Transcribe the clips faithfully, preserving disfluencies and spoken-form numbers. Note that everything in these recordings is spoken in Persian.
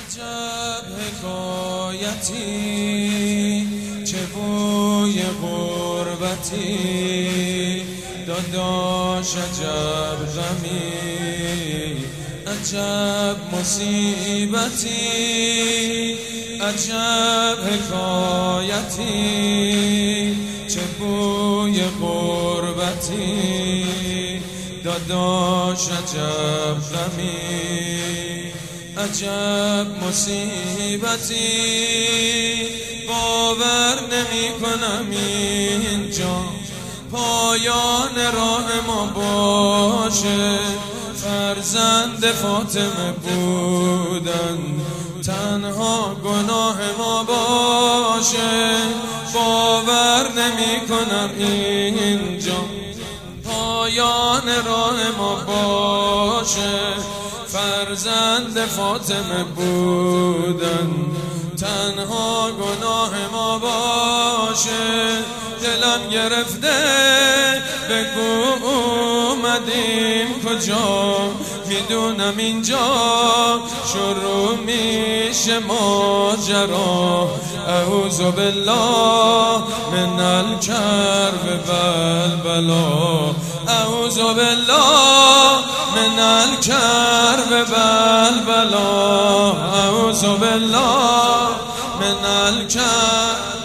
عجب حکایتی چه بوی غربتی داداش عجب غمی عجب مصیبتی عجب حکایتی چه بوی غربتی داداش عجب غمی عجب مصیبتی باور نمی کنم اینجا پایان راه ما باشه فرزند فاطمه بودن تنها گناه ما باشه باور نمی کنم اینجا پایان راه ما باشه فرزند فاطمه بودن تنها گناه ما باشه دلم گرفته بگو اومدیم کجا میدونم اینجا شروع میشه ماجرا اعوذ بالله من الکرب والبلا اعوذ بالله من الکرب والبلا اعوذ بالله من الکرب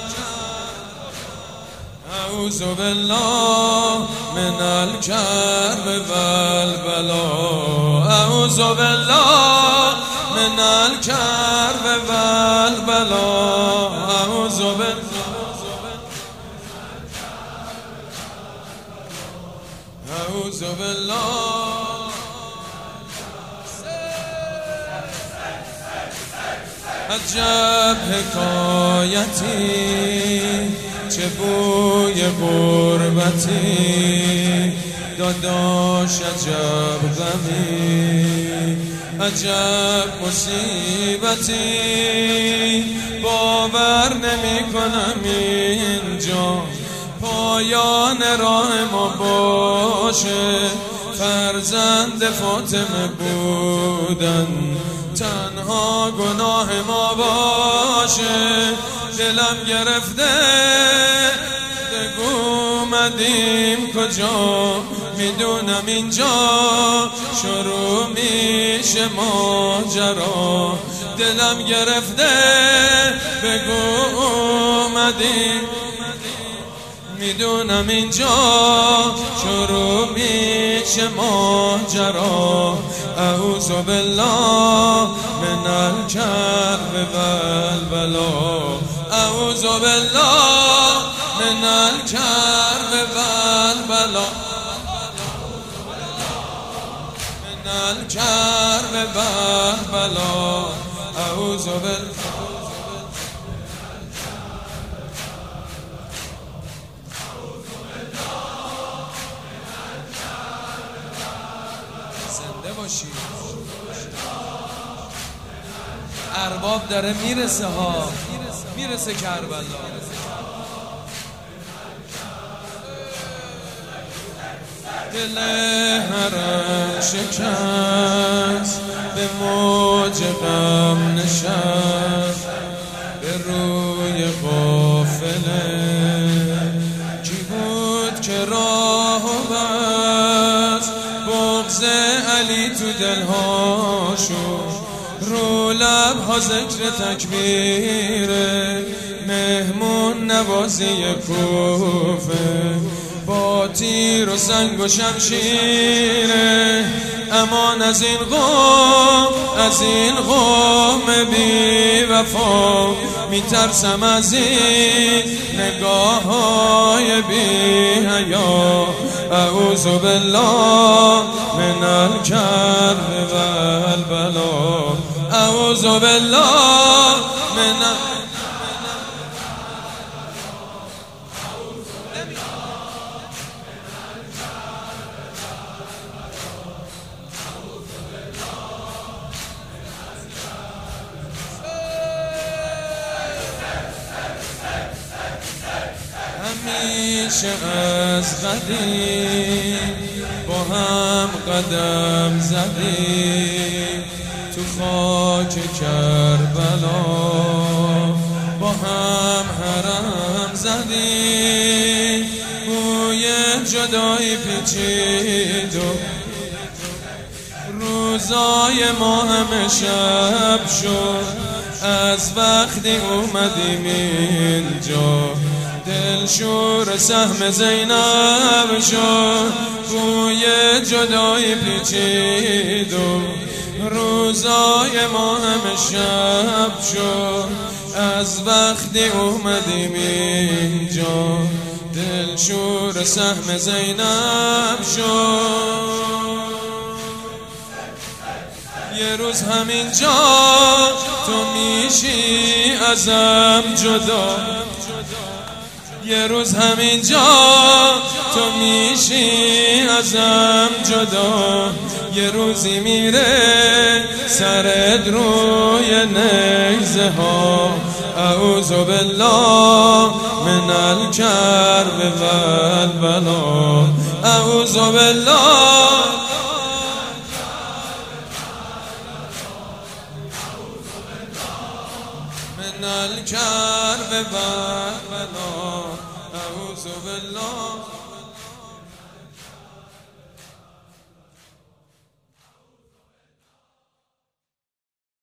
اعوذ بالله من الکرب والبلا اعوذ بالله من الکرب والبلا اعوذ بالله اعوذ بالله عجب حکایتی چه بوی غربتی داداش عجب غمی عجب مصیبتی باور نمی کنم اینجا پایان راه ما باشه فرزند فاطمه بودن تنها گناه ما باشه دلم گرفته بگو اومدیم کجا میدونم اینجا شروع میشه ماجرا دلم گرفته بگو اومدیم میدونم اینجا شروع میشه ماجرا اعوذ بالله من الکرب والبلا اعوذ بالله من الکرب والبلا من الکرب والبلا اعوذ بالله زنده باشی ارباب داره میرسه ها میرسه کربلا دل حرم شکست به موج غم نشست به روی قافله کی بود که راه بست بغض علی تو دلهاشو رو لبها ذکر تکبیره مهمون نوازی کوفه با تیر و سنگ و شمشیره امان از این قوم از این قوم بی وفا میترسم از این نگاه های بی حیا اعوذ بالله من الکرب والبلا اعوذ بالله من همیشه از قدیم با هم قدم زدیم تو خاک کربلا با هم حرم زدیم، بوی جدایی پیچید و روزای ما همه شب شد. از وقتی اومدیم اینجا دلشور سهم زینب شد، بوی جدایی پیچید و روزای ما همه شب شد. از وقتی اومدیم اینجا دلشور سهم زینب شد. یه روز همینجا تو میشی ازم جدا، یه روز همینجا تو میشی ازم جدا. یه روزی میره سرت روی نیزه ها، اعوذ بالله من الکرب والبلا، اعوذ بالله من الکرب والبلا، اعوذ بالله.